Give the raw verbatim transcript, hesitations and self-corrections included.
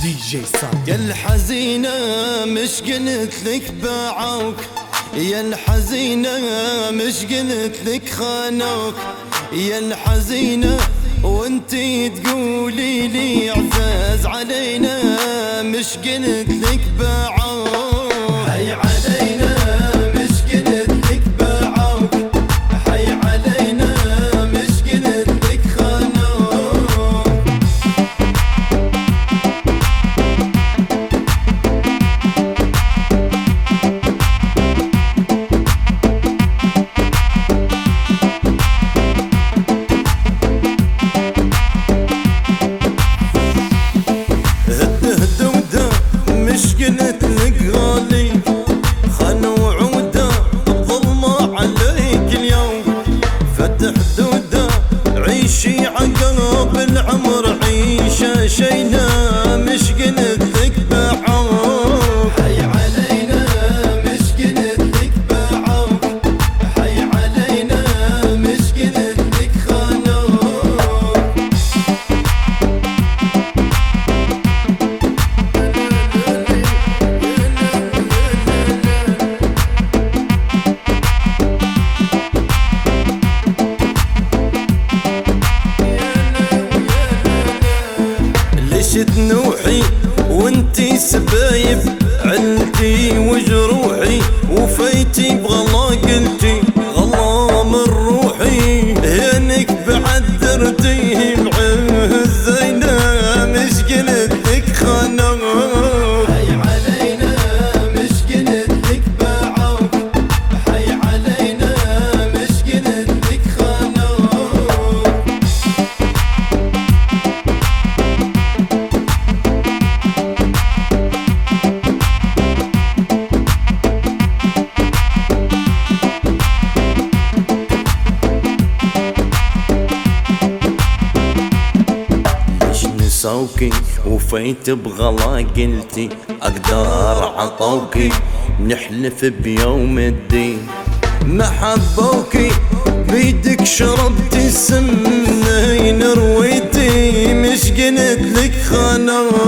دي جي صاد. يا الحزينة مش قلت لك باعوك، يا الحزينة مش قلت لك خانوك، يا الحزينة وانتي تقولي لي عزاز علينا مش قلت لك باعوك. حي علينا مش قلت لك باعوك، حي علينا مش قلت لك خانوك. مش قلت لك غالي خان وعوده الظلمة عليك اليوم، فتح دوده عيشي عقرب العمر عيشه شينا مش قلت لك باعوك. حي علينا مش قلت لك باعوك، حي علينا مش قلت لك خانوك. تنوحي وانتي سبايب علتي وجروحي، وفيتي بغلا قلتي غلا من روحي، هينك بعد درتي بعزينا مش قلت لك خانوك. حي علينا مش قلت لك باعوك، حي علينا مش قلت لك خانوك. سوكي وفيت بغلا قلتي اقدر عطوكي نحلف بيوم الدين، ما حبوكي بيدك شربتي سمنين رويتي مش قلت لك خانوك.